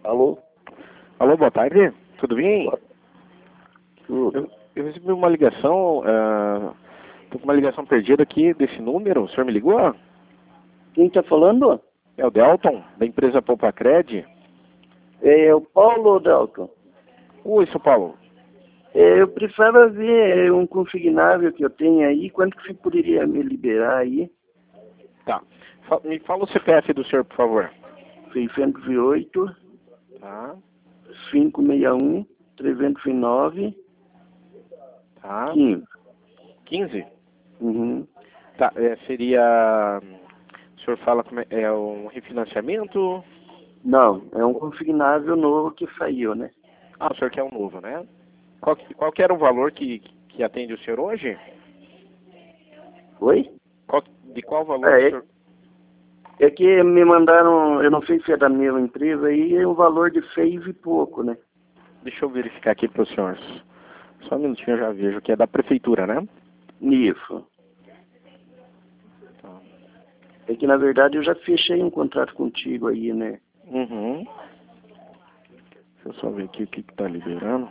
Alô? Alô, boa tarde. Tudo bem? Tudo. Eu recebi uma ligação, tô com uma ligação perdida aqui desse número. O senhor me ligou? Quem está falando? É o Delton, da empresa Poupacred. É o Paulo Dalton. Oi, seu Paulo. Eu precisava ver um consignável que eu tenho aí. Quanto que você poderia me liberar aí? Tá. Me fala o CPF do senhor, por favor. 608, Tá, 561, 309, tá. 15. 15? Uhum. Tá, seria... O senhor fala como é um refinanciamento? Não, é um consignável novo que saiu, né? Ah, o senhor quer um novo, né? Qual que era o valor que atende o senhor hoje? Oi? De qual valor que o senhor... É que me mandaram, eu não sei se é da mesma empresa aí, é um valor de 6 e pouco, né? Deixa eu verificar aqui para o senhor. Só um minutinho, eu já vejo que é da prefeitura, né? Isso. Tá. É que na verdade eu já fechei um contrato contigo aí, né? Uhum. Deixa eu só ver aqui o que está liberando.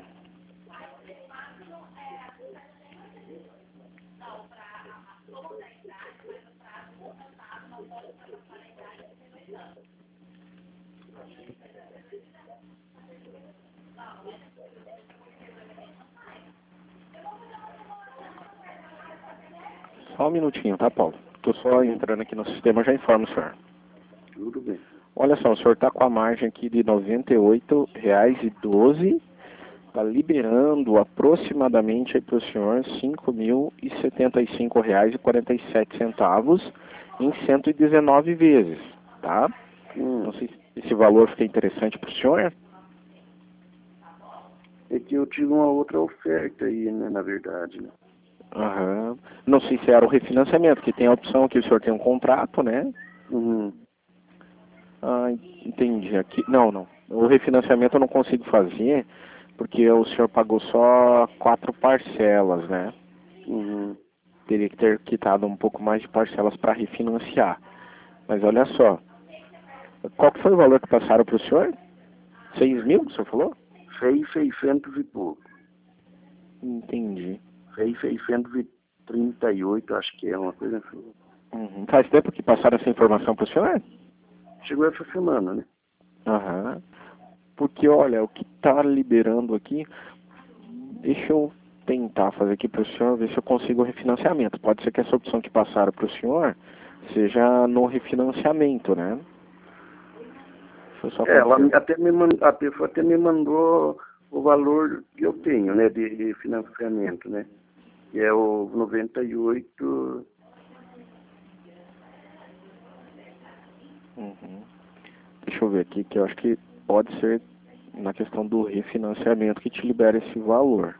Só um minutinho, tá, Paulo? Tô só entrando aqui no sistema, já informo o senhor. Tudo bem. Olha só, o senhor está com a margem aqui de R$ 98,12. Está liberando aproximadamente para o senhor R$ 5.075,47 em 119 vezes, tá? Não sei se esse valor fica interessante para o senhor. É que eu tive uma outra oferta aí, né, na verdade, né? Aham. Não sei se era o refinanciamento, que tem a opção que o senhor tem um contrato, né? Uhum. Ah, entendi. Aqui, não. O refinanciamento eu não consigo fazer, porque o senhor pagou só 4 parcelas, né? Uhum. Teria que ter quitado um pouco mais de parcelas para refinanciar. Mas olha só, qual que foi o valor que passaram para o senhor? 6 mil, o senhor falou? 6.600 e pouco. Entendi. 6.638, acho que é uma coisa assim. Uhum. Faz tempo que passaram essa informação para o senhor? Chegou essa semana, né? Aham. Porque, olha, o que está liberando aqui, deixa eu tentar fazer aqui para o senhor, ver se eu consigo o refinanciamento. Pode ser que essa opção que passaram para o senhor seja no refinanciamento, né? Deixa eu só Ela confirmar. a pessoa até me mandou o valor que eu tenho, né, de financiamento, né? Que é o 98. Uhum. Deixa eu ver aqui, que eu acho que pode ser na questão do refinanciamento que te libera esse valor.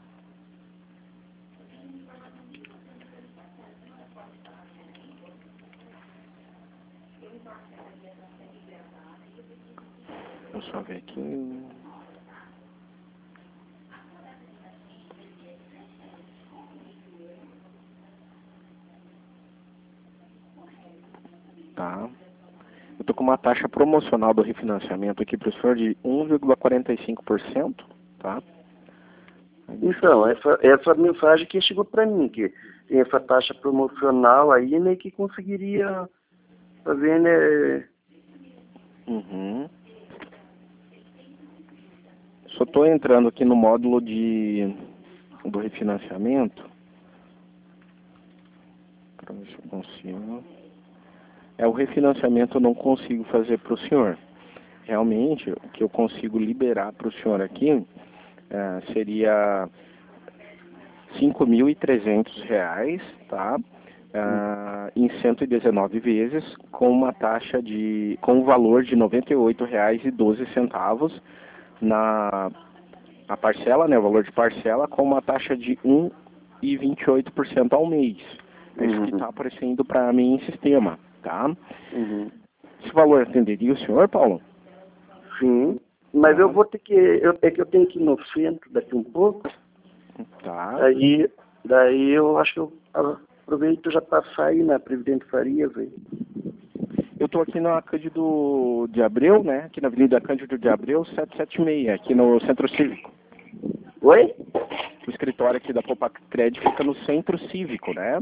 Deixa eu só ver aqui. Tá. Eu tô com uma taxa promocional do refinanciamento aqui para o senhor de 1,45%, tá? Então, essa mensagem que chegou para mim, que tem essa taxa promocional aí, né, que conseguiria fazer, né? Uhum. Só tô entrando aqui no módulo do refinanciamento. Para ver se eu consigo. O refinanciamento eu não consigo fazer para o senhor. Realmente, o que eu consigo liberar para o senhor aqui seria R$ 5.300, tá? Em 119 vezes, com uma taxa com um valor de R$ 98,12 na parcela, né? O valor de parcela, com uma taxa de 1,28% ao mês. É isso que está aparecendo para mim em sistema, tá? Uhum. Esse valor atenderia o senhor, Paulo? Sim, mas eu vou ter que, é que eu tenho que ir no centro daqui um pouco, Tá. daí eu acho que eu aproveito já passar aí na Presidente Farias aí. Eu estou aqui na Cândido de Abreu, né? Aqui na Avenida Cândido de Abreu, 776, aqui no Centro Cívico. Oi? O escritório aqui da Popacred fica no Centro Cívico, né?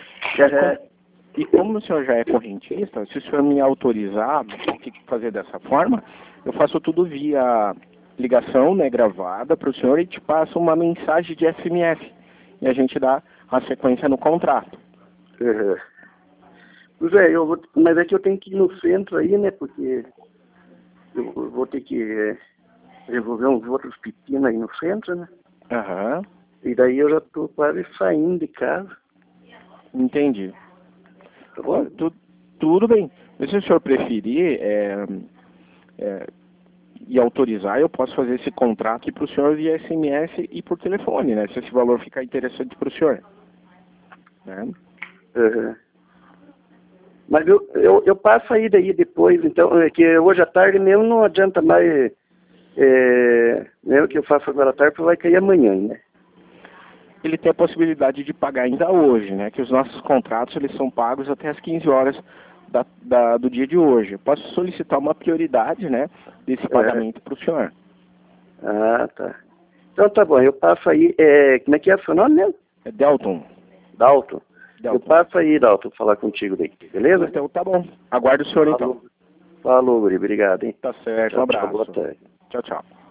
E como o senhor já é correntista, se o senhor me autorizar a fazer dessa forma, eu faço tudo via ligação, né, gravada para o senhor e te passo uma mensagem de SMS. E a gente dá a sequência no contrato. Uhum. Pois é, mas é que eu tenho que ir no centro aí, né? Porque eu vou ter que resolver uns outros pepinos aí no centro, né? Aham. E daí eu já tô quase saindo de casa. Entendi. Tá bom? Tudo bem. Mas se o senhor preferir e autorizar, eu posso fazer esse contrato para o senhor via SMS e por telefone, né? Se esse valor ficar interessante para o senhor. Né? Uhum. Mas eu passo aí daí depois, então, é que hoje à tarde mesmo não adianta mais, mesmo que eu faça agora à tarde, porque vai cair amanhã, né? Ele tem a possibilidade de pagar ainda hoje, né? Que os nossos contratos eles são pagos até as 15 horas do dia de hoje. Eu posso solicitar uma prioridade, né? Desse pagamento para o senhor. Ah, tá. Então tá bom, eu passo aí, como é que é o seu nome mesmo? É Delton. Dalton. Delton. Eu passo aí, Dalton, falar contigo daí, beleza? Então tá bom. Aguardo o senhor então. Falou, Guri, obrigado, hein? Tá certo, um abraço. Boa tarde. Tchau, tchau.